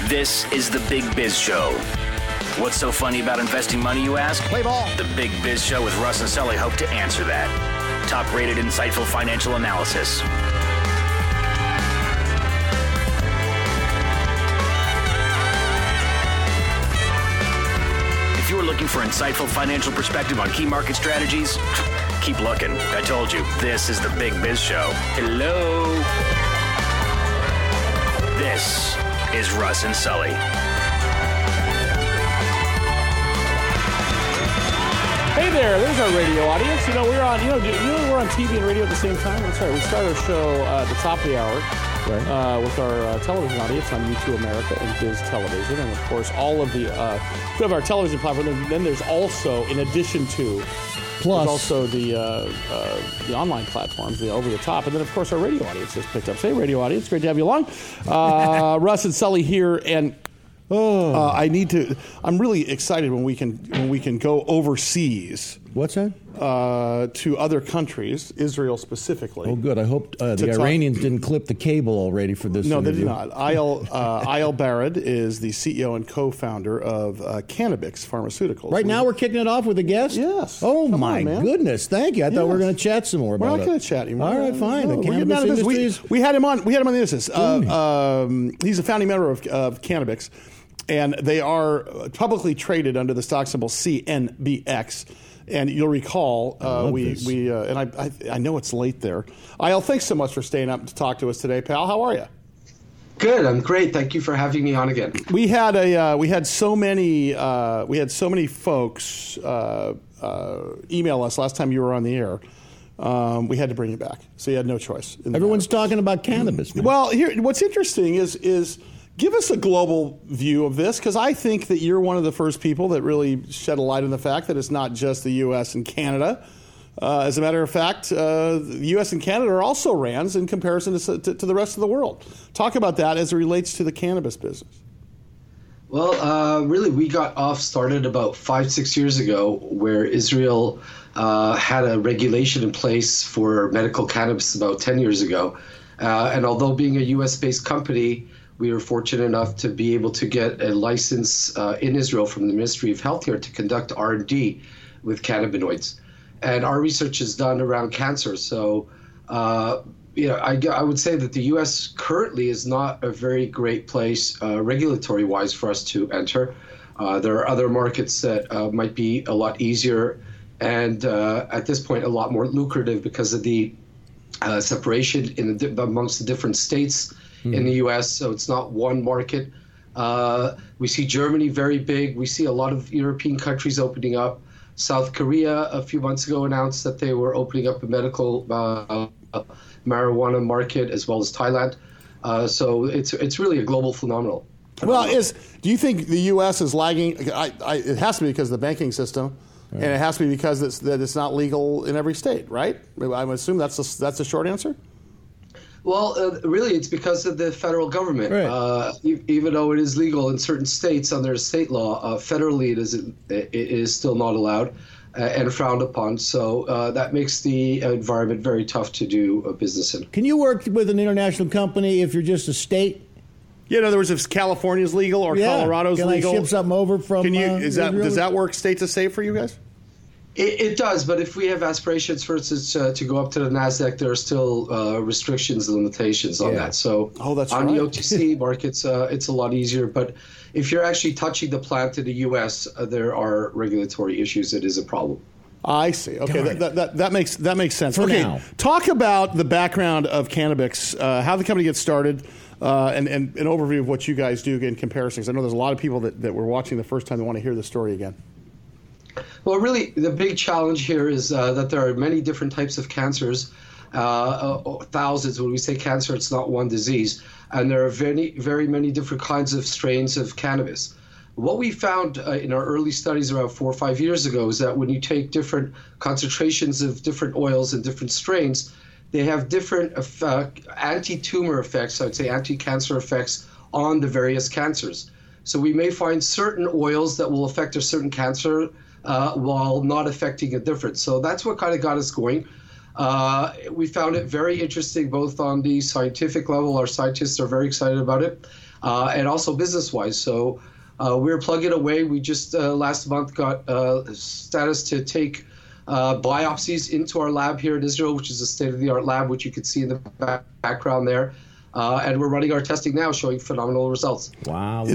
This is the Big Biz Show. What's so funny about investing money, you ask? Play ball. The Big Biz Show with Russ and Sully hope to answer that. Top-rated, insightful financial analysis. If you're looking for insightful financial perspective on key market strategies, keep looking. I told you, this is the Big Biz Show. Hello. This is Russ and Sully. Hey there, there's our radio audience. We're on TV and radio at the same time. That's right. We start our show at the top of the hour with our television audience on YouTube America and Biz Television, and of course all of the we have our television platform. Then there's also, in addition to, there's also the online platforms, the over the top, and then of course our radio audience has picked up. Say, radio audience, great to have you along. Russ and Sully here, and I'm really excited when we can go overseas. What's that? To other countries, Israel specifically. Oh, good. I hope the Iranians didn't clip the cable already for this No, interview. they did not. Eyal Barid is the CEO and co-founder of Cannabix Pharmaceuticals. Right now we're kicking it off with a guest? Yes. Oh, Come my on, goodness. Thank you. I thought we were going to chat some more about it. We're not going to chat anymore. All right, fine. No, the cannabis industry we had him on. We had him on the business. He's a founding member of Cannabix, and they are publicly traded under the stock symbol CNBX. And you'll recall, I know it's late there. Eyal, thanks so much for staying up to talk to us today, pal. How are you? Good. I'm great. Thank you for having me on again. We had so many folks email us last time you were on the air. We had to bring you back, so you had no choice. Everyone's talking about cannabis. Man. Well, here, what's interesting is. Give us a global view of this, because I think that you're one of the first people that really shed a light on the fact that it's not just the U.S. and Canada. As a matter of fact, the U.S. and Canada are also RANs in comparison to the rest of the world. Talk about that as it relates to the cannabis business. Well, really, we got started about 5-6 years ago, where Israel had a regulation in place for medical cannabis about 10 years ago. And although being a U.S.-based company, we were fortunate enough to be able to get a license in Israel from the Ministry of Health here to conduct R&D with cannabinoids. And our research is done around cancer. So, I would say that the U.S. currently is not a very great place regulatory-wise for us to enter. There are other markets that might be a lot easier and at this point a lot more lucrative because of the separation amongst the different states in the U.S., so it's not one market. We see Germany very big. We see a lot of European countries opening up. South Korea a few months ago announced that they were opening up a medical marijuana market, as well as Thailand. So it's really a global phenomenon. Well, do you think the U.S. is lagging? It has to be because of the banking system, and it has to be because it's not legal in every state, right? I would assume that's the short answer. Well, really, it's because of the federal government. Right. Even though it is legal in certain states under state law, federally it is still not allowed and frowned upon. So that makes the environment very tough to do business in. Can you work with an international company if you're just a state? Yeah, in other words, if California's legal or Colorado's legal, can I ship something over from? Does that work state to state for you guys? It does, but if we have aspirations, for instance, to go up to the NASDAQ, there are still restrictions and limitations on that. So that's on right. the OTC markets, it's a lot easier. But if you're actually touching the plant in the U.S., there are regulatory issues. It is a problem. I see. Okay, that makes sense. For now. Talk about the background of Cannabix, how the company gets started, and an overview of what you guys do in comparison. Because I know there's a lot of people that were watching the first time that want to hear the story again. Well, really, the big challenge here is that there are many different types of cancers, thousands. When we say cancer, it's not one disease. And there are very, very many different kinds of strains of cannabis. What we found in our early studies around 4 or 5 years ago is that when you take different concentrations of different oils and different strains, they have different anti-tumor effects, I'd say anti-cancer effects on the various cancers. So we may find certain oils that will affect a certain cancer while not affecting a different. So that's what kind of got us going. We found it very interesting, both on the scientific level. Our scientists are very excited about it. and also business-wise. So we're plugging away. We just last month got status to take biopsies into our lab here in Israel, which is a state-of-the-art lab, which you can see in the background there. And we're running our testing now, showing phenomenal results. Wow.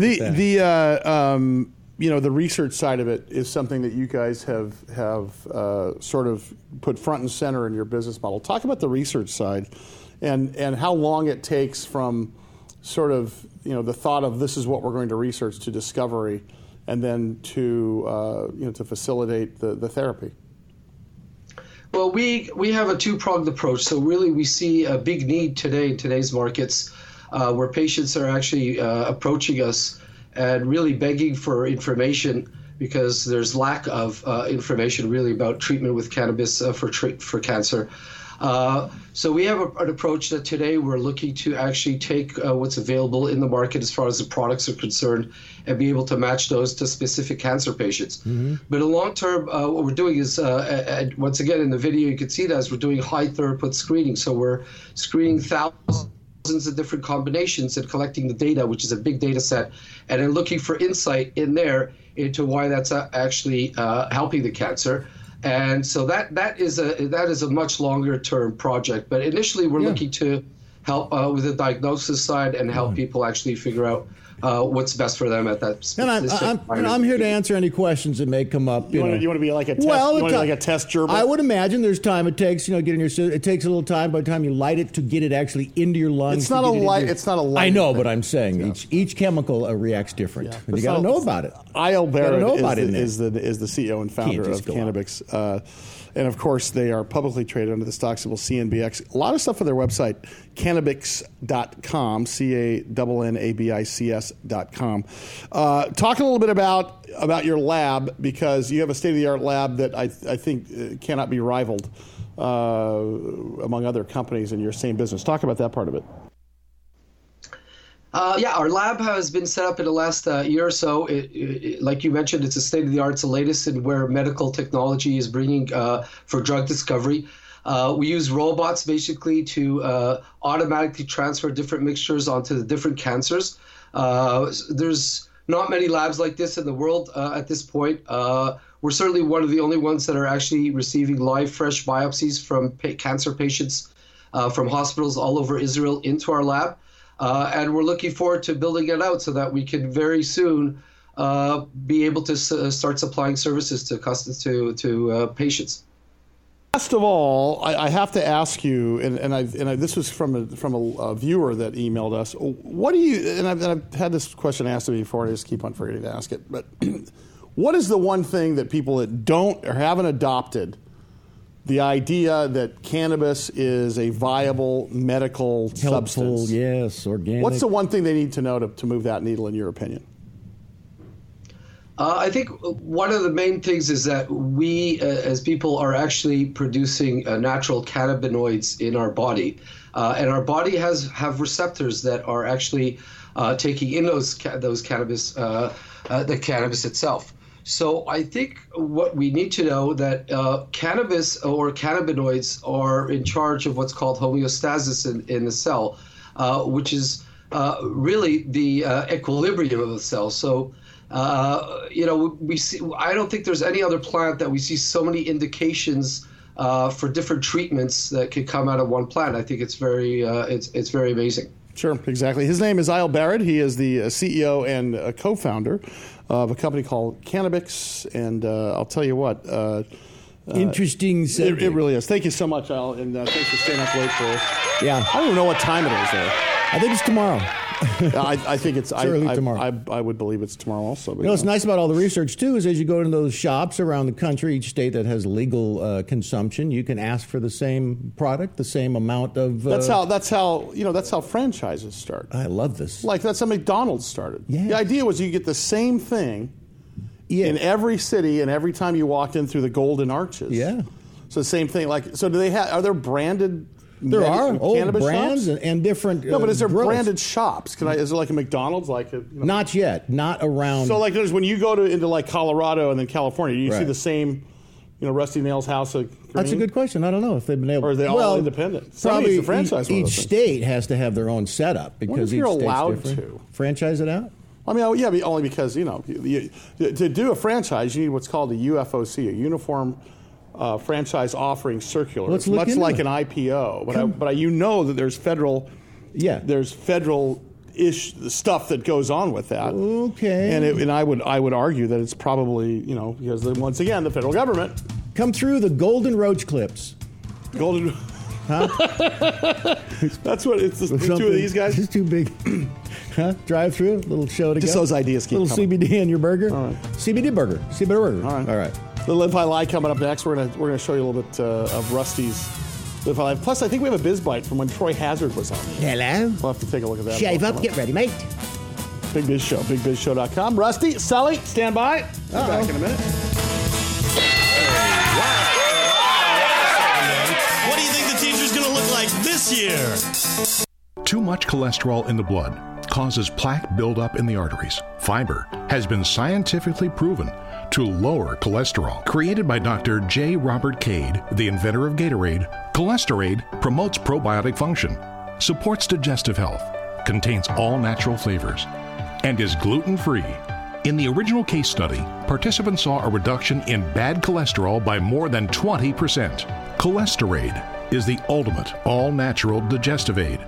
The research side of it is something that you guys have sort of put front and center in your business model. Talk about the research side and how long it takes from sort of, the thought of this is what we're going to research to discovery and then to, to facilitate the therapy. Well, we have a two-pronged approach. So really we see a big need today in today's markets where patients are actually approaching us and really begging for information because there's lack of information really about treatment with cannabis for cancer. So we have an approach that today we're looking to actually take what's available in the market as far as the products are concerned and be able to match those to specific cancer patients. Mm-hmm. But in the long term, what we're doing is, and once again, in the video, you can see that as we're doing high throughput screening. So we're screening thousands of different combinations and collecting the data, which is a big data set, and then looking for insight in there into why that's actually helping the cancer. And so that is a much longer term project. But initially, we're looking to help with the diagnosis side and help people actually figure out what's best for them at that specific And I'm here to answer any questions that may come up. You want to be like a test? Well, you want to be like a test gerbil? I would imagine there's time it takes. It takes a little time by the time you light it to get it actually into your lungs. It's not a light. It's not a light. I know, but I'm saying each chemical reacts different, and you got to know about it. Eyal Bared is the CEO and founder of Cannabix. And, of course, they are publicly traded under the stock symbol CNBX. A lot of stuff on their website, Cannabix.com, CANNABICS.com. Talk a little bit about your lab, because you have a state-of-the-art lab that I think cannot be rivaled among other companies in your same business. Talk about that part of it. Our lab has been set up in the last year or so. Like you mentioned, it's a state-of-the-art. It's the latest in where medical technology is bringing for drug discovery. We use robots basically to automatically transfer different mixtures onto the different cancers. There's not many labs like this in the world at this point. We're certainly one of the only ones that are actually receiving live, fresh biopsies from cancer patients from hospitals all over Israel into our lab. And we're looking forward to building it out so that we can very soon be able to start supplying services to patients. Last of all, I have to ask you, and this was from a viewer that emailed us. What do you? And I've had this question asked to me before, and I just keep on forgetting to ask it. But what is the one thing that people that don't or haven't adopted the idea that cannabis is a viable medical substance? Yes, organic. What's the one thing they need to know to move that needle, in your opinion? I think one of the main things is that we, as people, are actually producing natural cannabinoids in our body. And our body have receptors that are actually taking in those cannabis, the cannabis itself. So I think what we need to know that cannabis or cannabinoids are in charge of what's called homeostasis in the cell, which is really the equilibrium of the cell. So, we see. I don't think there's any other plant that we see so many indications for different treatments that could come out of one plant. I think it's very amazing. Sure, exactly. His name is Eyal Bared. He is the CEO and co-founder of a company called Cannabix, and I'll tell you what. Interesting subject. It really is. Thank you so much, Eyal, and thanks for staying up late for us. Yeah. I don't even know what time it is there. I think it's tomorrow. I think it's early tomorrow. I would believe it's tomorrow also. But, what's nice about all the research, too, is as you go into those shops around the country, each state that has legal consumption, you can ask for the same product, the same amount of... That's how franchises start. I love this. Like, that's how McDonald's started. Yeah. The idea was you get the same thing in every city and every time you walked in through the Golden Arches. Yeah. So the same thing. Like, so do they have? Are there branded? There are old shops? brands and different. No, but is there grills. branded shops? Is there like a McDonald's? Not yet. Not around. So like, when you go into like Colorado and then California, you see the same Rusty Nail's House of Green? That's a good question. I don't know if they've been able. Or are they all independent? Probably the franchise. Each state has to have their own setup because if you're each state's allowed different. to Franchise it out. I mean, yeah, only because to do a franchise, you need what's called a UFOC, a Uniform Franchise Offering Circular. Let's It's look much into like it. an IPO, but you know that there's federal. Yeah. There's federal-ish stuff that goes on with that. Okay. And I would argue that it's probably because once again the federal government. Come through the Golden Roach Clips. Golden. Huh? That's what it's. The two of these guys. It's too big. Huh? Drive through, little show to Just go. those ideas keep little coming. CBD in your burger. All right. CBD burger. CBD burger. All right. The Live High Lie coming up next. We're gonna show you a little bit of Rusty's Live High Lie. Plus, I think we have a biz bite from when Troy Hazard was on. Hello. We'll have to take a look at that. Shave up, get ready, mate. Big Biz Show, bigbizshow.com. Rusty, Sully, stand by. Be back in a minute. What do you think the teacher's going to look like this year? Too much cholesterol in the blood causes plaque buildup in the arteries. Fiber has been scientifically proven to lower cholesterol. Created by Dr. J. Robert Cade, the inventor of Gatorade, Cholesterade promotes probiotic function, supports digestive health, contains all natural flavors, and is gluten-free. In the original case study, participants saw a reduction in bad cholesterol by more than 20%. Cholesterade is the ultimate all-natural digestive aid.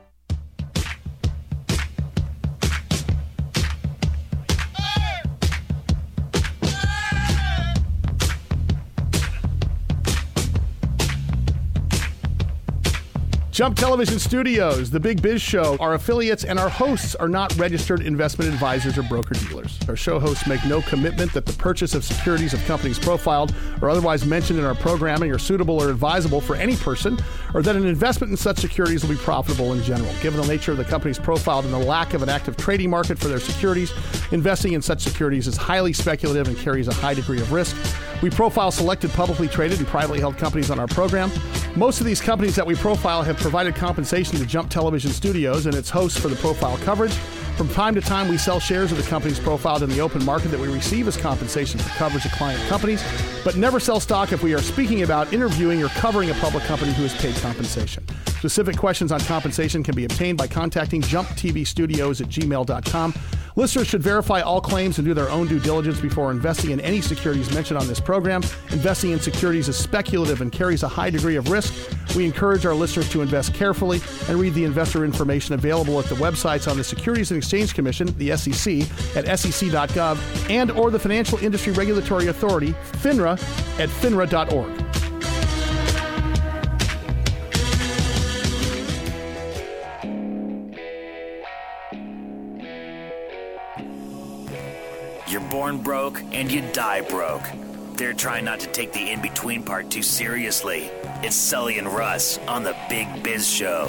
Jump Television Studios, The Big Biz Show, our affiliates and our hosts are not registered investment advisors or broker-dealers. Our show hosts make no commitment that the purchase of securities of companies profiled or otherwise mentioned in our programming are suitable or advisable for any person, or that an investment in such securities will be profitable in general. Given the nature of the companies profiled and the lack of an active trading market for their securities, investing in such securities is highly speculative and carries a high degree of risk. We profile selected publicly traded and privately held companies on our program. Most of these companies that we profile have provided compensation to Jump Television Studios and its hosts for the profile coverage. From time to time, we sell shares of the companies profiled in the open market that we receive as compensation for coverage of client companies, but never sell stock if we are speaking about, interviewing, or covering a public company who has paid compensation. Specific questions on compensation can be obtained by contacting jumptvstudios@gmail.com. Listeners should verify all claims and do their own due diligence before investing in any securities mentioned on this program. Investing in securities is speculative and carries a high degree of risk. We encourage our listeners to invest carefully and read the investor information available at the websites on the Securities and Exchange Commission, the SEC, at sec.gov, and or the Financial Industry Regulatory Authority, FINRA, at finra.org. You're born broke and you die broke. They're trying not to take the in-between part too seriously. It's Sully and Russ on the Big Biz Show.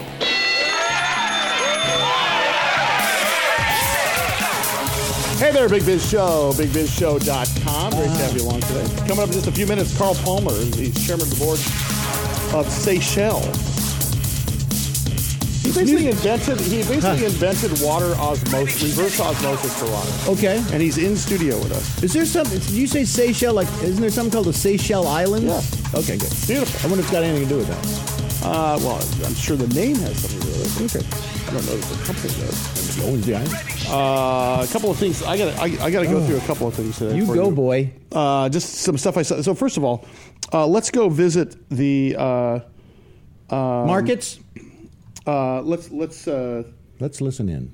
Hey there, Big Biz Show, bigbizshow.com. Great to have you along today. Coming up in just a few minutes, Carl Palmer, he's chairman of the board of Seychelles. He basically invented water osmosis, reverse osmosis for water. Okay. And he's in studio with us. Is there something? Did you say Seychelles? Like, isn't there something called the Seychelles Islands? Yeah. Okay, good. Beautiful. I wonder if it's got anything to do with that. Well, I'm sure the name has something to do with it. Okay. I don't know if the company does. Owns the island. A couple of things. I gotta go through a couple of things today. You go, boy. Just some stuff I saw. So first of all, let's go visit the Markets. Let's listen in.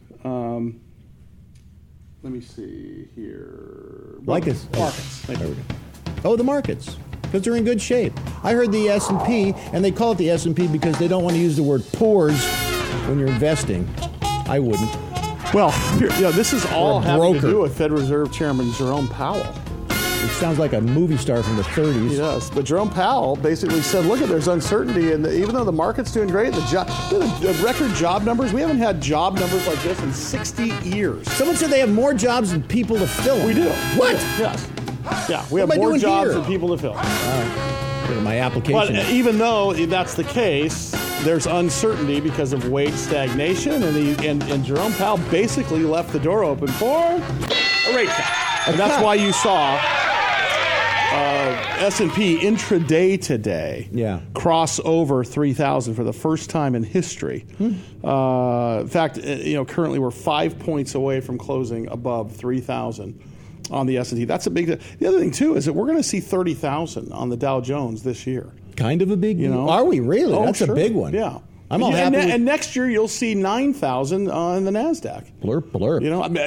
let me see here. Markets. Thank There you. we go. Oh, the markets. Because they're in good shape. I heard the S&P, and they call it the S&P because they don't want to use the word pores when you're investing. I wouldn't. Well, this is all Or a having to broker. do with Fed Reserve Chairman Jerome Powell. It sounds like a movie star from the 30s. He does. But Jerome Powell basically said, look, there's uncertainty, and even though the market's doing great, the record job numbers, we haven't had job numbers like this in 60 years. Someone said they have more jobs than people to fill. We do. What? Yes. Yeah, we have What am I more doing jobs here? than people to fill. Go to my But application. even though that's the case, there's uncertainty because of wage stagnation, and Jerome Powell basically left the door open for a rate cut. And that's why you saw S&P intraday today cross over 3,000 for the first time in history. In fact, currently we're 5 points away from closing above 3,000 on the S&P. That's a big. The other thing too is that we're going to see 30,000 on the Dow Jones this year. Kind of a big deal. Are we really? Oh, That's sure. a big one. Yeah. I'm all happy. And next year you'll see 9,000 on the NASDAQ. Blurp, blurp.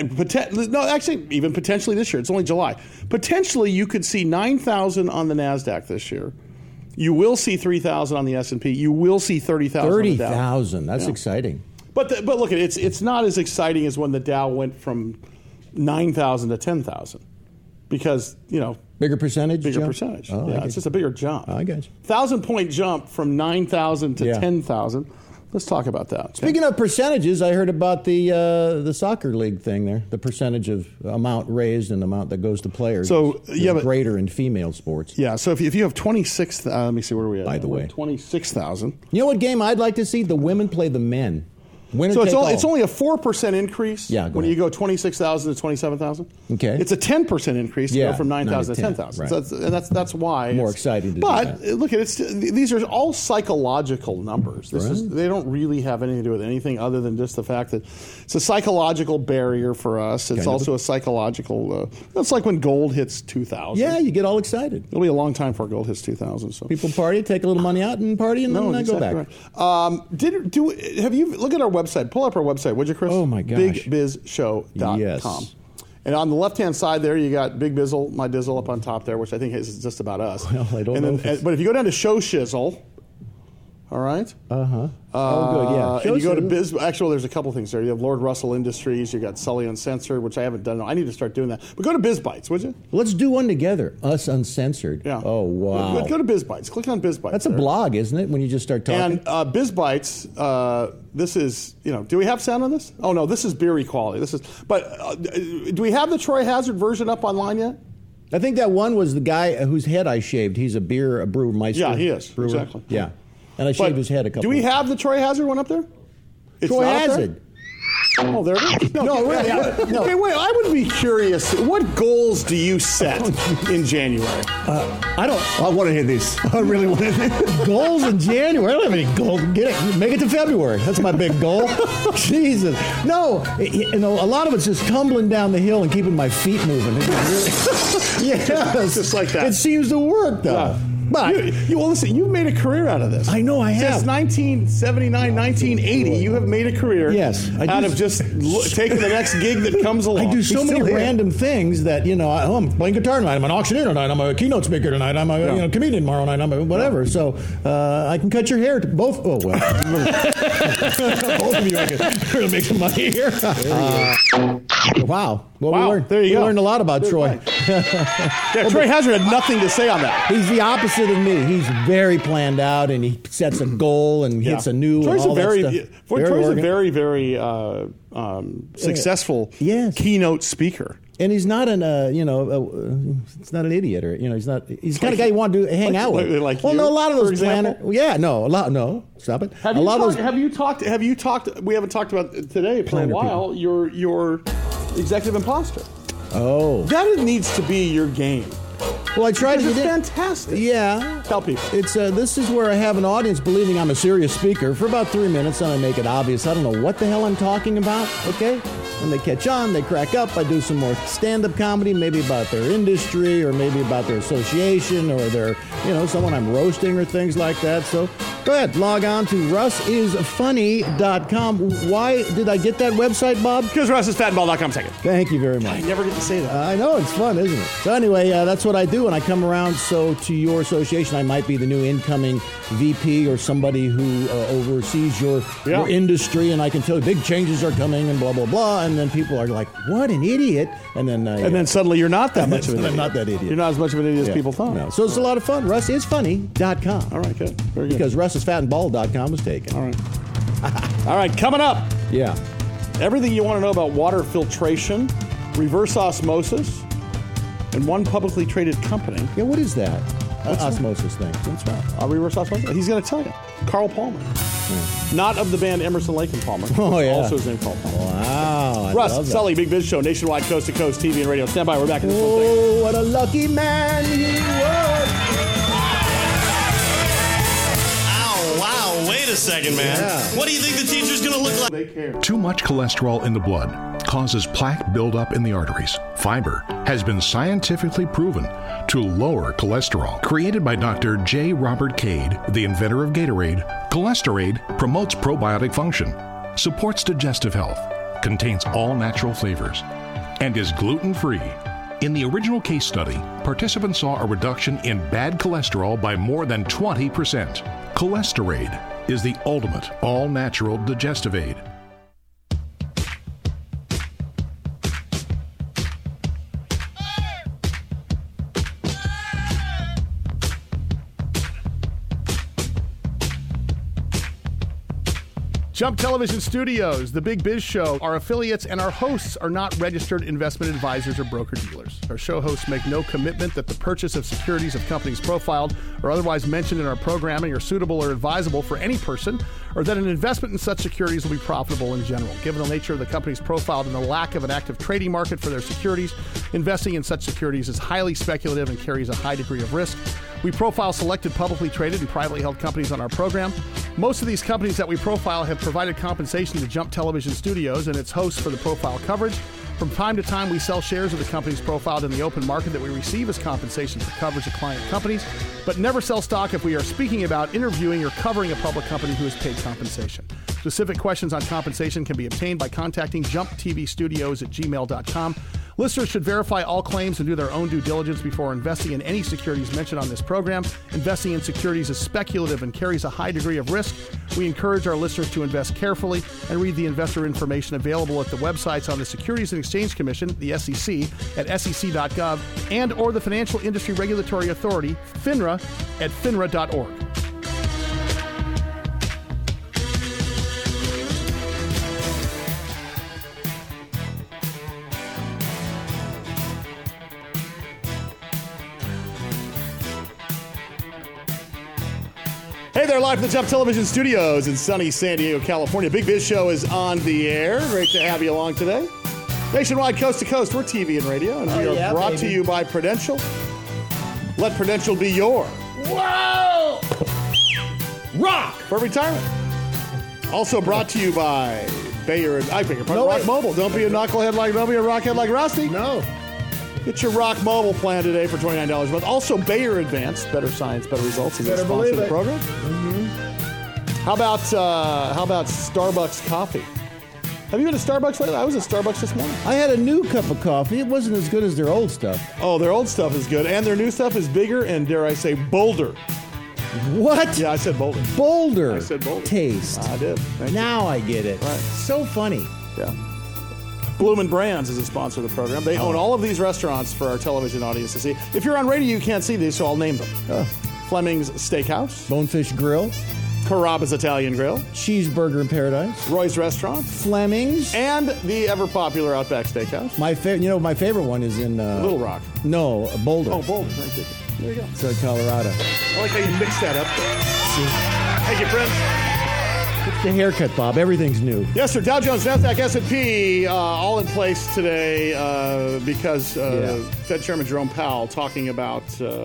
Even potentially this year. It's only July. Potentially you could see 9,000 on the NASDAQ this year. You will see 3,000 on the S&P. You will see 30,000 on the Dow. 30,000. That's exciting. But look, it's not as exciting as when the Dow went from 9,000 to 10,000. Because, bigger percentage? Bigger percentage. Oh, yeah, it's just a bigger jump. I got you. 1,000-point jump from 9,000 to 10,000. Let's talk about that. Speaking of percentages, I heard about the soccer league thing there. The percentage of amount raised and amount that goes to players is greater in female sports. Yeah, so if you have 26, let me see, where are we at? By the way. 26,000. You know what game I'd like to see? The women play the men. So it's only a 4% increase when you go 26,000 to 27,000. Okay. It's a 10% increase to go from 9,000 to 10,000. Right. So that's why more exciting to But do that. Look, these are all psychological numbers. They don't really have anything to do with anything other than just the fact that it's a psychological barrier for us. It's also a psychological. That's like when gold hits 2,000. Yeah, you get all excited. It'll be a long time before gold hits 2,000. So people party, take a little money out, and party, and then go back. Right. Have you look at our website? Pull up our website, would you, Chris? Oh my gosh, BigBizShow.com. Yes. And on the left-hand side there, you got Big Bizzle, my Dizzle up on top there, which I think is just about us. Well, I don't know. But if you go down to Show Shizzle, all right? Oh, good, yeah. And you go to Biz. Actually, there's a couple things there. You have Lord Russell Industries. You got Sully Uncensored, which I haven't done. I need to start doing that. But go to Biz Bites, would you? Let's do one together. Us Uncensored. Yeah. Oh, wow. Go to Biz Bites. Click on Biz Bites. That's a blog, isn't it? When you just start talking. And Biz Bites. This is, do we have sound on this? Oh no, this is beer equality. But do we have the Troy Hazard version up online yet? I think that one was the guy whose head I shaved. He's a brewmeister. Yeah, he is. Brewer. Exactly. Yeah. And I shaved his head a couple Do we times. have the Troy Hazard one up there? It's Troy Hazard. Oh, there it is. No, really. No. Okay, wait. I would be curious. What goals do you set in January? I want to hear these. I really want to hear these. Goals in January? I don't have any goals. Make it to February. That's my big goal. Jesus. No, a lot of it's just tumbling down the hill and keeping my feet moving. Yes. Just like that. It seems to work, though. Yeah. But listen, you've made a career out of this. I know I have. Since 1979, 1980, you have made a career out of just taking the next gig that comes along. I do so many random things that, I'm playing guitar tonight, I'm an auctioneer tonight, I'm a keynote speaker tonight, I'm a comedian tomorrow night, I'm a whatever. So I can cut your hair to both. Oh, well. Both of you, I can really make some money here. Wow. Well, we learned a lot about Troy. Troy Hazard had nothing to say on that. He's the opposite of me. He's very planned out, and he sets a goal and hits a new. Troy's a very successful keynote speaker. And he's not it's not an idiot, or he's not. He's the kind of guy you want to hang out with. A lot of those planners. Yeah, no, stop it. Have you talked? We haven't talked about today for a while. Your executive imposter. Oh, that needs to be your game. Well, I tried to. It's fantastic. Yeah. Tell people. It's this is where I have an audience believing I'm a serious speaker for about 3 minutes, and I make it obvious I don't know what the hell I'm talking about. Okay. When they catch on, they crack up. I do some more stand-up comedy, maybe about their industry or maybe about their association or their, someone I'm roasting or things like that. So go ahead, log on to russisfunny.com. Why did I get that website, Bob? Because russisfatball.com second. Thank you very much. I never get to say that. I know, it's fun, isn't it? So anyway, that's what I do, and I come around. So to your association, I might be the new incoming VP or somebody who oversees your industry, and I can tell you big changes are coming and blah, blah, blah. And then people are like, what an idiot. And then suddenly you're not that much of an idiot. I'm not that idiot. You're not as much of an idiot as people thought. No. So it's a lot of fun. RussIsFunny.com. All right, good. Very good. Because RussIsFatandBald.com was taken. All right. All right, coming up. Yeah. Everything you want to know about water filtration, reverse osmosis, and one publicly traded company. Yeah, what is that? osmosis thing. That's right. Reverse osmosis. He's going to tell you. Carl Palmer. Not of the band Emerson, Lake and Palmer. Oh, yeah. Also his name Carl Palmer. Wow. Russ, Sully, Big Biz Show, nationwide, coast to coast, TV and radio. Stand by. We're back in this one thing. Oh, what a lucky man he was. Ow, wow, wait a second, man. Yeah. What do you think the teacher's going to look like? They care. Too much cholesterol in the blood causes plaque buildup in the arteries. Fiber has been scientifically proven to lower cholesterol. Created by Dr. J. Robert Cade, the inventor of Gatorade, Cholesterade promotes probiotic function, supports digestive health, contains all natural flavors, and is gluten-free. In the original case study, participants saw a reduction in bad cholesterol by more than 20%. Cholesterade is the ultimate all-natural digestive aid. Jump Television Studios, The Big Biz Show, our affiliates and our hosts are not registered investment advisors or broker-dealers. Our show hosts make no commitment that the purchase of securities of companies profiled or otherwise mentioned in our programming are suitable or advisable for any person, or that an investment in such securities will be profitable in general. Given the nature of the companies profiled and the lack of an active trading market for their securities, investing in such securities is highly speculative and carries a high degree of risk. We profile selected publicly traded and privately held companies on our program. Most of these companies that we profile have provided compensation to Jump Television Studios and its hosts for the profile coverage. From time to time, we sell shares of the companies profiled in the open market that we receive as compensation for coverage of client companies, but never sell stock if we are speaking about, interviewing, or covering a public company who has paid compensation. Specific questions on compensation can be obtained by contacting jumptvstudios@gmail.com. Listeners should verify all claims and do their own due diligence before investing in any securities mentioned on this program. Investing in securities is speculative and carries a high degree of risk. We encourage our listeners to invest carefully and read the investor information available at the websites on the Securities and Exchange Commission, the SEC, at sec.gov, and or the Financial Industry Regulatory Authority, FINRA, at finra.org. Hey there, live from the Jump Television Studios in sunny San Diego, California. Big Biz Show is on the air. Great to have you along today. Nationwide, coast to coast, we're TV and radio, and we are brought to you by Prudential. Let Prudential be your rock for retirement. Also brought to you by Bayer and Rock Mobile. Don't be a knucklehead don't be a rockhead like Rusty. No. Get your Rock Mobile plan today for $29 a month. Also, Bayer Advanced, better science, better results. Is the sponsor of the program. Mm-hmm. How about Starbucks coffee? Have you been to Starbucks lately? I was at Starbucks this morning. I had a new cup of coffee. It wasn't as good as their old stuff. Oh, their old stuff is good, and their new stuff is bigger and, dare I say, bolder. What? Yeah, I said bolder. Bolder. I said bolder. Taste. I did. Now I get it. Right. So funny. Yeah. Bloomin' Brands is a sponsor of the program. They own all of these restaurants for our television audience to see. If you're on radio, you can't see these, so I'll name them. Fleming's Steakhouse. Bonefish Grill. Carrabba's Italian Grill. Cheeseburger in Paradise. Roy's Restaurant. Fleming's. And the ever-popular Outback Steakhouse. My favorite one is in... Little Rock. No, Boulder. Oh, Boulder. Thank you. There you go. It's in Colorado. I like how you mixed that up. Thank you, friends. It's the haircut, Bob. Everything's new. Yes, sir. Dow Jones, NASDAQ, S&P, all in place today because Fed Chairman Jerome Powell talking about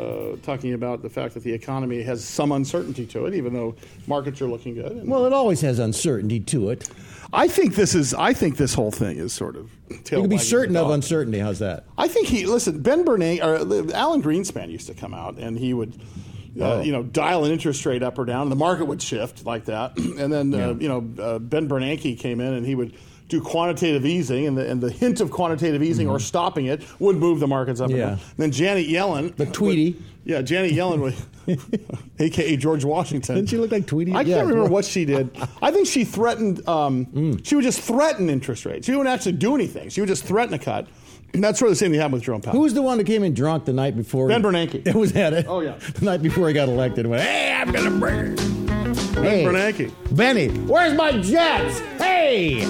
the fact that the economy has some uncertainty to it, even though markets are looking good. Well, it always has uncertainty to it. I think this whole thing is sort of you can be certain of uncertainty. How's that? I think Ben Bernanke or Alan Greenspan used to come out and he would. Dial an interest rate up or down, and the market would shift like that. And then, Ben Bernanke came in, and he would do quantitative easing, and the hint of quantitative easing or stopping it would move the markets up and down. And then Janet Yellen. The Tweety. Janet Yellen, a.k.a. George Washington. Didn't she look like Tweety? I can't remember what she did. I think she threatened, she would just threaten interest rates. She wouldn't actually do anything. She would just threaten a cut. And that's sort of the same thing happened with Jerome Powell. Who was the one that came in drunk the night before? Ben Bernanke. It was at it. Oh, yeah. The night before he got elected. And went, hey, I'm going to bring it. Ben Bernanke. Benny, where's my jets? Hey!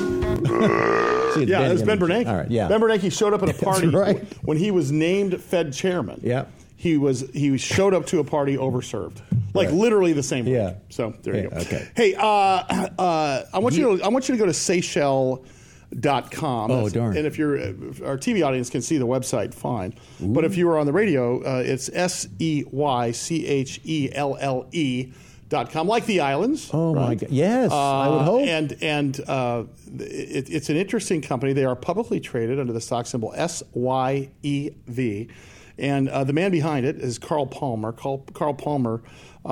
It's Ben Bernanke. All right, yeah. Ben Bernanke showed up at a party right. when he was named Fed chairman. Yeah. he showed up to a party overserved, like literally the same way. Yeah. So there you go. Okay. Hey, I want you to go to Seychelles.com. Oh, darn. And if our TV audience can see the website, fine. Ooh. But if you were on the radio, it's SeyChelle.com, like the islands. Oh, right? my God. Yes, I would hope. It's an interesting company. They are publicly traded under the stock symbol SYEV. And the man behind it is Carl Palmer. Carl Palmer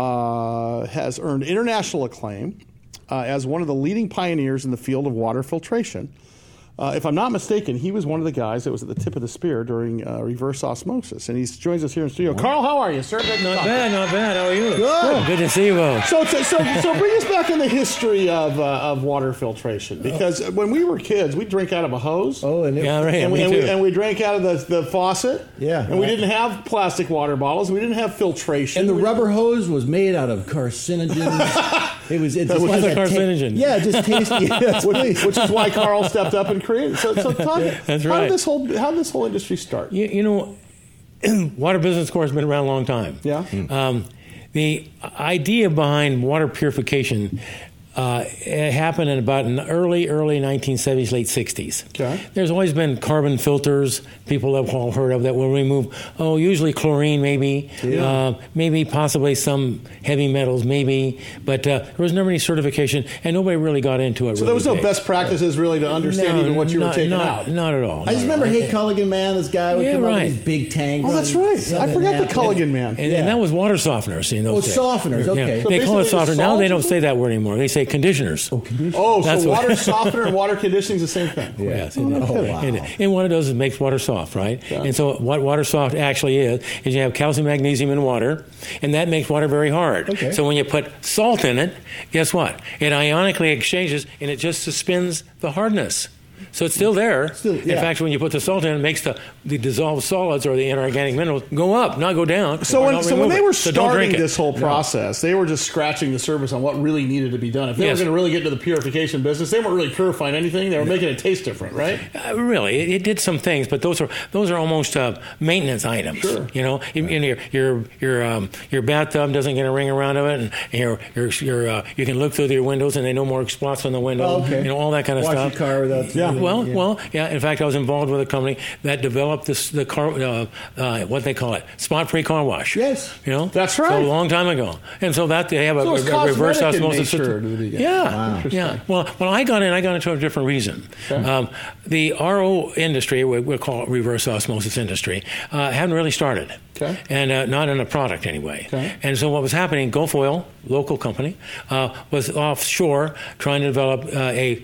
has earned international acclaim as one of the leading pioneers in the field of water filtration. If I'm not mistaken, he was one of the guys that was at the tip of the spear during reverse osmosis. And he joins us here in studio. Carl, how are you, sir? Not bad. How are you? Good. Good to see you both. So bring us back in the history of water filtration. Because when we were kids, we'd drink out of a hose. Oh, and we drank out of the faucet. Yeah. And we didn't have plastic water bottles. We didn't have filtration. And the rubber hose was made out of carcinogens. What's a carcinogen? Yeah, just tasty. Yes, which is why Carl stepped up and created. So talk. That's how right. did this whole industry start? You know, water business, of course, has been around a long time. Yeah. The idea behind water purification it happened in about early 1970s, late 60s. Okay. There's always been carbon filters people have all heard of that will remove, usually chlorine maybe, maybe possibly some heavy metals maybe, but there was never any certification and nobody really got into it. So there was no best practices really to understand even what you were taking out? Not at all. I just remember Culligan Man, this guy would come up with these big tanks. Oh, that's right. I forgot the Culligan Man. And that was water softeners in those days. Softeners, okay. Yeah. So they call it softener. Now they don't say that word anymore. They say conditioners. So water softener and water conditioning is the same thing. Yeah. Yes. And what it does is it makes water soft, right? Yeah. And so what water soft actually is you have calcium, magnesium in water, and that makes water very hard. Okay. So when you put salt in it, guess what? It ionically exchanges, and it just suspends the hardness. So it's still there. In fact, when you put the salt in, it makes the dissolved solids or the inorganic minerals go up, not go down. So when they were starting this whole process, they were just scratching the surface on what really needed to be done. If they were going to really get into the purification business, they weren't really purifying anything. They were making it taste different, right? Really, it did some things, but those are almost maintenance items. Sure. You know, your bathtub doesn't get a ring around of it, and you can look through your windows and they no more spots on the window. Oh, okay. You know, all that kind of Wash stuff. Your car without. Well. In fact, I was involved with a company that developed the car, what they call it, spot-free car wash. Yes, you know that's right. So a long time ago, and so that they have a reverse osmosis system. Yeah. Well, I got into a different reason. Okay. The RO industry, we'll call it reverse osmosis industry, hadn't really started. Okay. And not in a product anyway. Okay. And so what was happening, Gulf Oil, local company, was offshore trying to develop a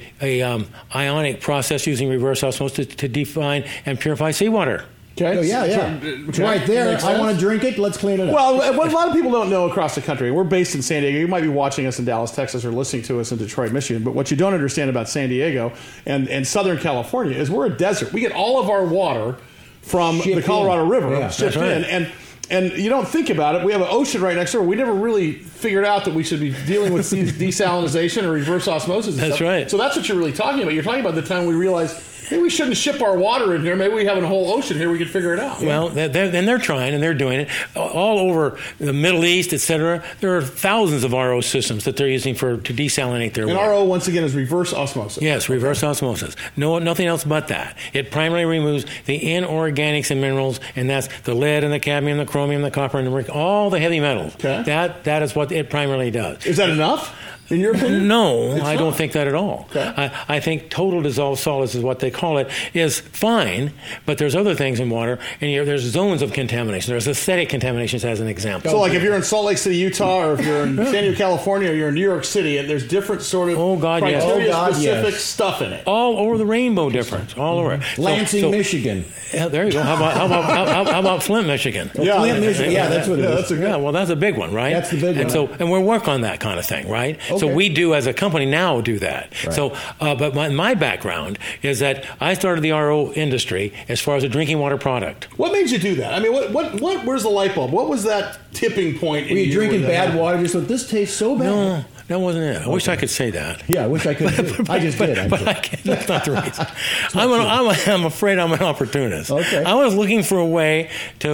ionic process using reverse osmosis to define and purify seawater. Okay. Oh, yeah. It's right there. I want to drink it. Let's clean it up. Well, what a lot of people don't know across the country, we're based in San Diego. You might be watching us in Dallas, Texas, or listening to us in Detroit, Michigan. But what you don't understand about San Diego and Southern California is we're a desert. We get all of our water from the Colorado River shipped in. And you don't think about it. We have an ocean right next door. We never really figured out that we should be dealing with desalination or reverse osmosis. That's right. So that's what you're really talking about. You're talking about the time we realized, maybe we shouldn't ship our water in here. Maybe we have a whole ocean here. We could figure it out. Well, they're trying, and they're doing it. All over the Middle East, et cetera, there are thousands of RO systems that they're using to desalinate their water. And RO, once again, is reverse osmosis. Yes, reverse osmosis. Nothing else but that. It primarily removes the inorganics and minerals, and that's the lead and the cadmium, the chromium, the copper, and the mercury, all the heavy metals. Okay. That is what it primarily does. Is that enough? In your opinion? No, I don't think that at all. Okay. I think total dissolved solids is what they call it, is fine, but there's other things in water, and there's zones of contamination. There's aesthetic contaminations as an example. So like if you're in Salt Lake City, Utah, or if you're in San Diego, California, or you're in New York City, and there's different sort of criteria-specific stuff in it. All over the rainbow different, all over. Lansing, Michigan. Yeah, there you go. How about Flint, Michigan? Yeah, Flint, Michigan. Yeah, that's what it is. Well, that's a big one, right? That's the big one. And we're working on that kind of thing, right? Okay. So we do, as a company now, do that. Right. So, but my background is that I started the RO industry as far as a drinking water product. What made you do that? I mean, where's the light bulb? What was that tipping point? Were you drinking bad water? Just thought, this tastes so bad. No. That wasn't it. I wish I could say that. Yeah, I wish I could. I just did. But I can't. That's not the reason. I'm afraid I'm an opportunist. Okay. I was looking for a way to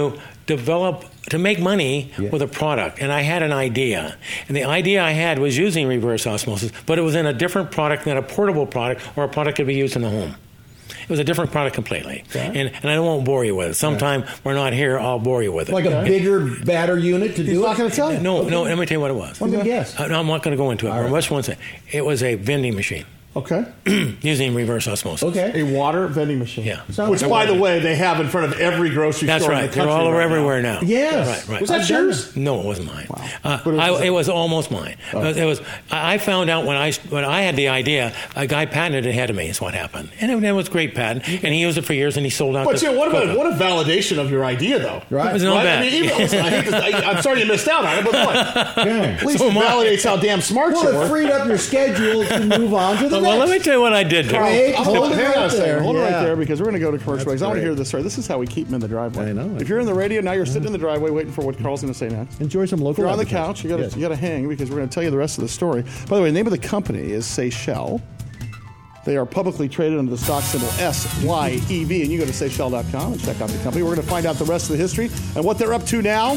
to make money with a product. And I had an idea. And the idea I had was using reverse osmosis, but it was in a different product than a portable product or a product that could be used in the home. It was a different product completely. Okay. And I won't bore you with it. Sometime we're not here, I'll bore you with it. Like a bigger, badder unit to do it? He's not going to tell you. No, let me tell you what it was. Let me guess. No, I'm not going to go into it. But just one thing. It was a vending machine. Okay. Using reverse osmosis. Okay. A water vending machine. Yeah. Which, by the way, they have in front of every grocery That's store right. in the country. They're all over right everywhere now. Yes. Right. Was that yours? No, it wasn't mine. Wow. It was almost mine. It was. I found out when I had the idea, a guy patented it ahead of me. Is what happened, and it was a great patent. And he used it for years, and he sold out. But what a validation of your idea, though. Right. It was not bad. I mean, I'm sorry you missed out on it, but look, at least it validates how damn smart you Well, were. it freed up your schedule to move on to the next. Well, let me tell you what I did there. Hey, Hold it right there. Hold it right Yeah. there, because we're going to go to commercial breaks. I want to great. hear this story. This is how we keep them in the driveway. I know. If you're in the radio now, you're sitting in the driveway waiting for what Carl's going to say next. Enjoy some If local you're on the advertising. couch, you got to hang, because we're going to tell you the rest of the story. By the way, the name of the company is Seychelles. They are publicly traded under the stock symbol SYEV, and you go to Seychelles.com and check out the company. We're going to find out the rest of the history and what they're up to now.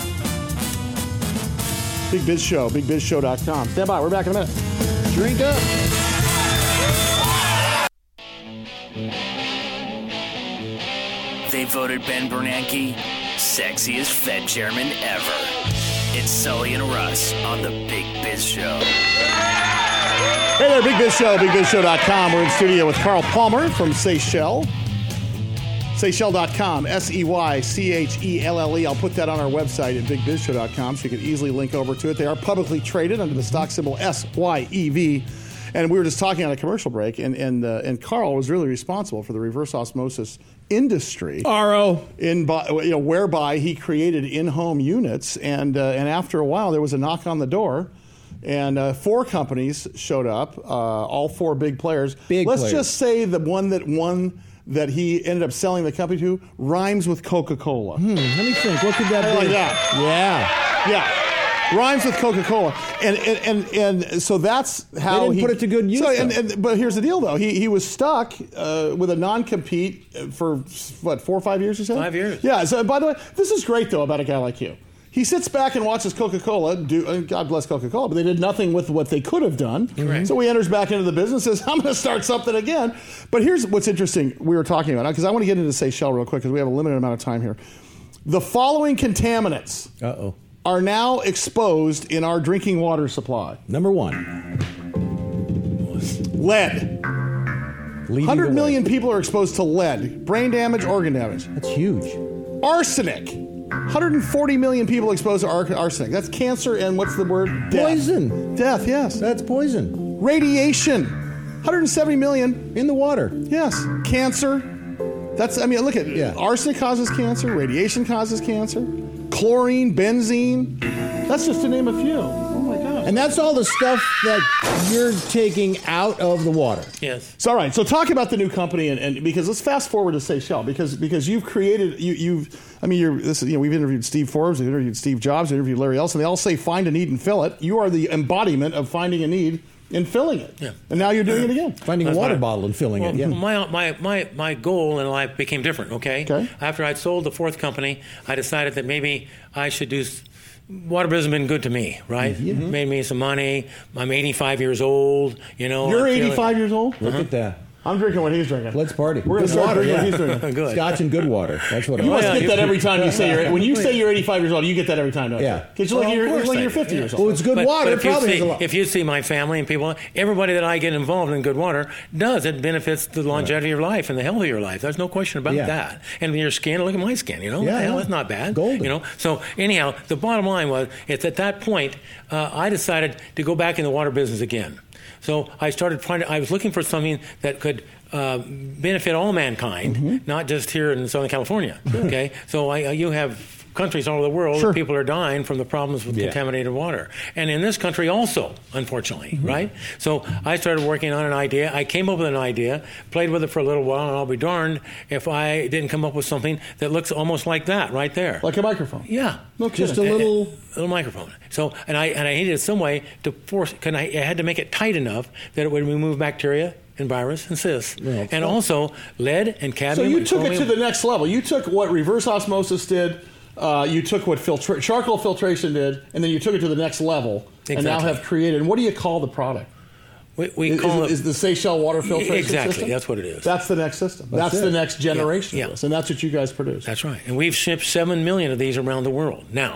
Big Biz Show, BigBizShow.com. Stand by. We're back in a minute. Drink up. They voted Ben Bernanke sexiest Fed chairman ever. It's Sully and Russ on the Big Biz Show. Hey there, Big Biz Show, BigBizShow.com. We're in studio with Carl Palmer from Seychelles. Seychelles.com, SEYCHELLE. I'll put that on our website at BigBizShow.com so you can easily link over to it. They are publicly traded under the stock symbol SYEV. And we were just talking on a commercial break, and Carl was really responsible for the reverse osmosis industry. Whereby he created in-home units, and after a while there was a knock on the door, and 4 companies showed up, all 4 big players. Let's just say the one that he ended up selling the company to rhymes with Coca-Cola. Let me think. What could that be? Like that. Yeah. Rhymes with Coca-Cola, and so that's how they didn't put it to good use. But here's the deal, though: he was stuck with a non-compete for what, 4 or 5 years, you said? 5 years. Yeah. So by the way, this is great though about a guy like you. He sits back and watches Coca-Cola do. God bless Coca-Cola, but they did nothing with what they could have done. Right. So he enters back into the business, says, "I'm going to start something again." But here's what's interesting: we were talking about, because I want to get into Seychelles real quick because we have a limited amount of time here. The following contaminants are now exposed in our drinking water supply. Number 1. Lead. 100 million people are exposed to lead. Brain damage, organ damage. That's huge. Arsenic. 140 million people exposed to arsenic. That's cancer and what's the word? Death. Poison. Death, yes. That's poison. Radiation. 170 million. In the water. Yes. Cancer. Look at it. Arsenic causes cancer. Radiation causes cancer. Chlorine, benzene. That's just to name a few. Oh my God. And that's all the stuff that you're taking out of the water. Yes. So all right. So talk about the new company, and because let's fast forward to Seychelles, because you've created we've interviewed Steve Forbes, we've interviewed Steve Jobs, we've interviewed Larry Ellison. They all say find a need and fill it. You are the embodiment of finding a need and filling it. Yeah. And now you're doing it again. Finding a water bottle and filling it. Yeah. My goal in life became different, okay? After I'd sold the 4th company, I decided that maybe I should do... Water business has been good to me, right? Mm-hmm. Made me some money. I'm 85 years old, You're 85 years old? Look at that. I'm drinking what he's drinking. Let's party. We're going to start drinking what he's drinking. Good. Scotch and good water. That's what You must get that every time you say you're... When you say you're 85 years old, you get that every time, don't you? Yeah. Because you're 50 years old. Well, it's good water. But It probably has a lot. if you see my family and people, everybody that I get involved in good water it benefits the longevity of your life and the health of your life. There's no question about that. And your skin, look at my skin, it's not bad. Golden. So anyhow, the bottom line was, it's at that point, I decided to go back in the water business again. So I was looking for something that could benefit all mankind, not just here in Southern California. Okay, so you have countries all over the world where people are dying from the problems with contaminated water, and in this country also, unfortunately, right? So I started working on an idea. I came up with an idea, played with it for a little while, and I'll be darned if I didn't come up with something that looks almost like that right there, like a microphone. Yeah, just a little microphone. So and I needed some way to force. I had to make it tight enough that it would remove bacteria and virus and cysts, and also lead and cadmium. So you took it to the next level. You took what reverse osmosis did you took what charcoal filtration did, and then you took it to the next level, and now have created. And what do you call the product? We call it the Seychelles water filtration exactly. system? That's what it is. That's the next system. That's the next generation of this, and that's what you guys produce. That's right. And we've shipped 7 million of these around the world now.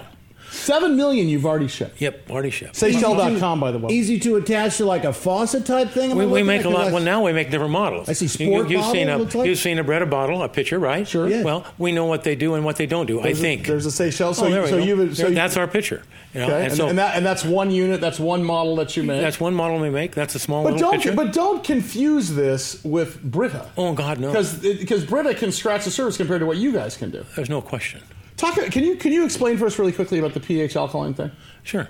7 million you've already shipped. Yep, already shipped. Seychelles.com, by the way. Easy to attach to like a faucet type thing? We make a lot. Well, now we make different models. I see sport you've bottle. You've seen a Brita bottle, a pitcher, right? Sure. Yeah. Well, we know what they do and what they don't do. I think there's a Seychelles. That's our pitcher. Okay. And that's one unit. That's one model that you make. That's one model we make. That's a small little pitcher. But don't confuse this with Brita. Oh God, no. Because Brita can scratch the surface compared to what you guys can do. There's no question. Can you explain for us really quickly about the pH alkaline thing? Sure.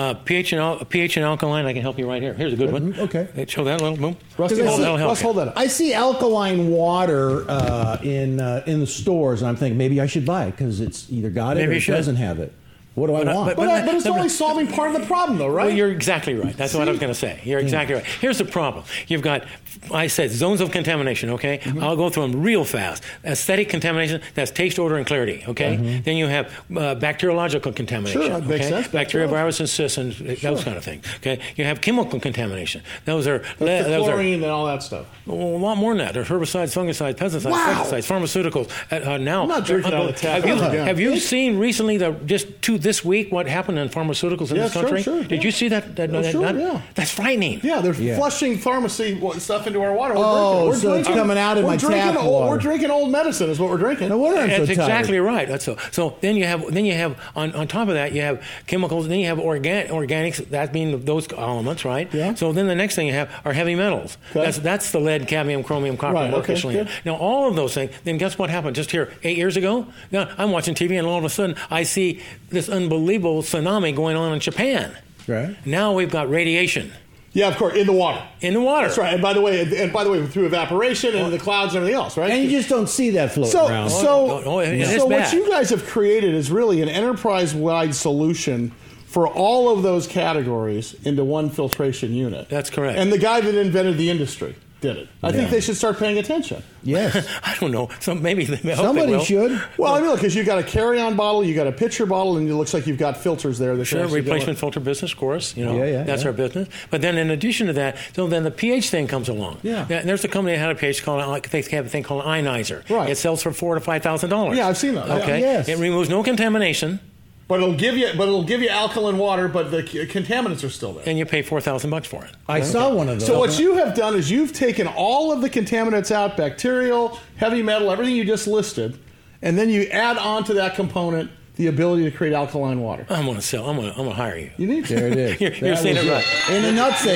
pH and alkaline, I can help you right here. Here's a good one. Okay. Show that little boom. Rusty, hold that up. I see alkaline water in the stores, and I'm thinking maybe I should buy it because it's either got it or it doesn't have it. What do I want? But it's only solving part of the problem, though, right? Well, you're exactly right. That's what I was going to say. You're exactly right. Here's the problem. You've got, I said, zones of contamination, okay? Mm-hmm. I'll go through them real fast. Aesthetic contamination, that's taste, odor, and clarity, okay? Mm-hmm. Then you have bacteriological contamination. Sure, that makes sense. Bacteria, virus, and cysts, and those kind of things, okay? You have chemical contamination. Those are chlorine and all that stuff. Well, a lot more than that. There's herbicides, fungicides, pesticides, insecticides, pharmaceuticals. Now, I'm not drinking out of the tap. Have you seen recently, this week, what happened in pharmaceuticals in this country? Sure, Did you see that? That's frightening. Yeah, they're flushing pharmacy stuff into our water. So it's coming out of my tap water. We're drinking old medicine is what we're drinking. No wonder I'm so tired. That's exactly right. That's so then you have on top of that you have chemicals. Then you have organics. That means those elements, right? Yeah. So then the next thing you have are heavy metals. Okay. That's the lead, cadmium, chromium, copper, mercury, selenium. Now all of those things. Then guess what happened just here 8 years ago? Now I'm watching TV and all of a sudden I see this unbelievable tsunami going on in Japan. Right. Now we've got radiation. Yeah, of course, in the water. In the water. That's right. And by the way, through evaporation and the clouds and everything else, right? And you just don't see that floating around. So what you guys have created is really an enterprise-wide solution for all of those categories into one filtration unit. That's correct. And the guy that invented the industry did it. I think they should start paying attention. Yes. I don't know. Somebody should. Well, I mean, look, because you've got a carry-on bottle, you've got a pitcher bottle, and it looks like you've got filters there. That sure, replacement filter business, of course. That's our business. But then in addition to that, then the pH thing comes along. Yeah. And there's a company that had a pH they have a thing called Ionizer. Right. It sells for $4,000 to $5,000. Yeah, I've seen that. Okay. Yes. It removes no contamination. But it'll give you alkaline water, but the contaminants are still there. And you pay $4,000 for it. I saw one of those. So what you have done is you've taken all of the contaminants out, bacterial, heavy metal, everything you just listed, and then you add on to that component the ability to create alkaline water. I'm going to hire you. You need to. There it is. You're saying it right. In a nutshell.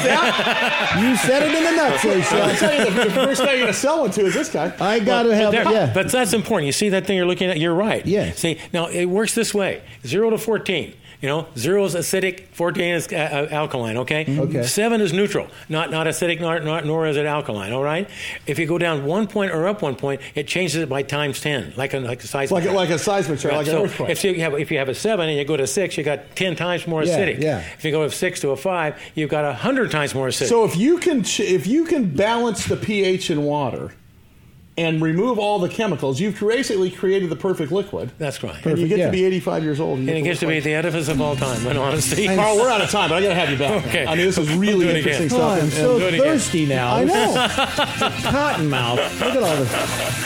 You said it in a nutshell. I'll tell you, the first guy you're going to sell one to is this guy. I got to have it. Yeah. But that's important. You see that thing you're looking at? You're right. Yes. See, now it works this way: 0 to 14. 0 is acidic, 14 is alkaline, okay? Okay. 7 is neutral, not acidic, nor is it alkaline, all right? If you go down 1 point or up 1 point, it changes it by times 10, like a seismic. Like a seismic chart, like an earthquake. If you have a 7 and you go to 6, you got 10 times more acidic. Yeah. If you go to 6 to a 5, you've got 100 times more acidic. So if you can balance the pH in water and remove all the chemicals, you've basically created the perfect liquid. That's right. And you get to be 85 years old. And it gets to be the edifice of all time, in honesty. Carl, we're out of time, but I got to have you back. Okay. I mean, this is really interesting stuff. I'm so thirsty now. I know. Cottonmouth. Look at all this.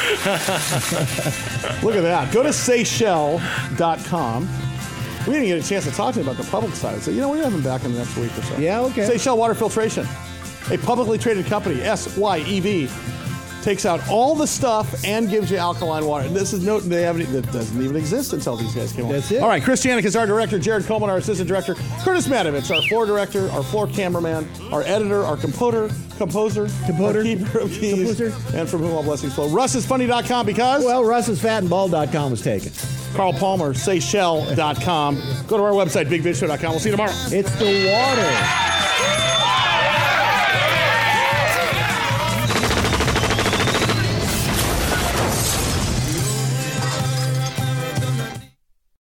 Look at that. Go to Seychelles.com. We didn't get a chance to talk to you about the public side. So, we'll have him back in the next week or so. Yeah, okay. Seychelles Water Filtration, a publicly traded company, SYEV. Takes out all the stuff and gives you alkaline water. And this is that doesn't even exist until these guys came on. That's it. All right, Chris Janik is our director, Jared Coleman, our assistant director, Curtis Matovich, our floor director, our floor cameraman, our editor, our composer, our keeper of keys, and from whom all blessings flow. RussIsFunny.com because? Well, RussIsFatandBald.com was taken. Carl Palmer, Seychelles.com. Go to our website, BigBizShow.com. We'll see you tomorrow. It's the water.